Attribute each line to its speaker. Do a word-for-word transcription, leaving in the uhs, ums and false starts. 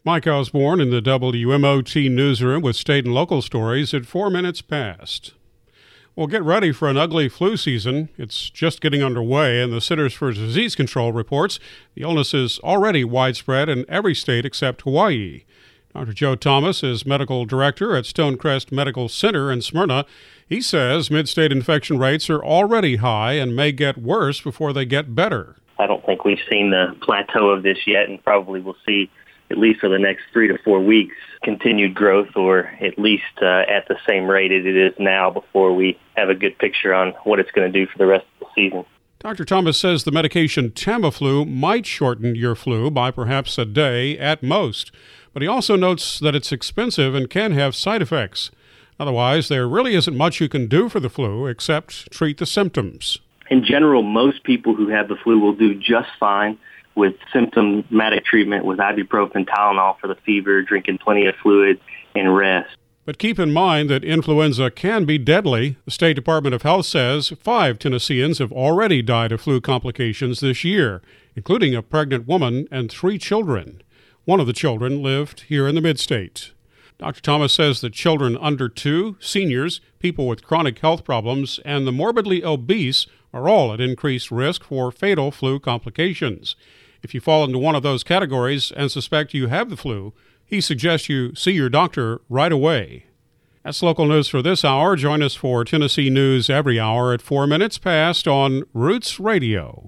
Speaker 1: Mike Osborne in the W M O T newsroom with state and local stories at four minutes past. Well, get ready for an ugly flu season. It's just getting underway, and the Centers for Disease Control reports the illness is already widespread in every state except Hawaii. Doctor Joe Thomas is medical director at Stonecrest Medical Center in Smyrna. He says mid-state infection rates are already high and may get worse before they get better.
Speaker 2: I don't think we've seen the plateau of this yet, and probably will see, at least for the next three to four weeks, continued growth, or at least uh, at the same rate as it is now, before we have a good picture on what it's going to do for the rest of the season.
Speaker 1: Doctor Thomas says the medication Tamiflu might shorten your flu by perhaps a day at most, but he also notes that it's expensive and can have side effects. Otherwise, there really isn't much you can do for the flu except treat the symptoms.
Speaker 2: In general, most people who have the flu will do just fine with symptomatic treatment with ibuprofen, Tylenol for the fever, drinking plenty of fluid, and rest.
Speaker 1: But keep in mind that influenza can be deadly. The State Department of Health says five Tennesseans have already died of flu complications this year, including a pregnant woman and three children. One of the children lived here in the mid-state. Doctor Thomas says that children under two, seniors, people with chronic health problems, and the morbidly obese are all at increased risk for fatal flu complications. If you fall into one of those categories and suspect you have the flu, he suggests you see your doctor right away. That's local news for this hour. Join us for Tennessee News every hour at four minutes past on Roots Radio.